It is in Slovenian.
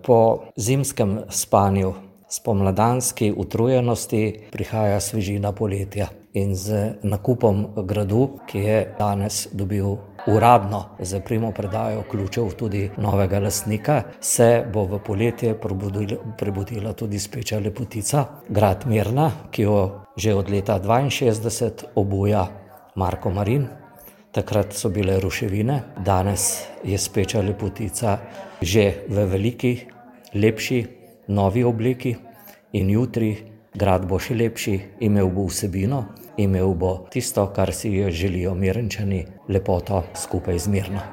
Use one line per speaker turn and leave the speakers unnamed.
Po zimskem spanju, spomladanski utrujenosti prihaja svežina poletja. In z nakupom gradu, ki je danes dobil uradno s primopredajo ključev tudi novega lastnika, se bo v poletje prebudila tudi speča lepotica, grad Mirna, ki jo že od leta 1962 obuja Marko Marin. Takrat so bile ruševine, danes je speča lepotica že v veliki, lepši, novi obliki in jutri grad bo še lepši, imel bo vsebino, imel bo tisto, kar si želijo Mirnčani, lepoto skupaj z Mirno.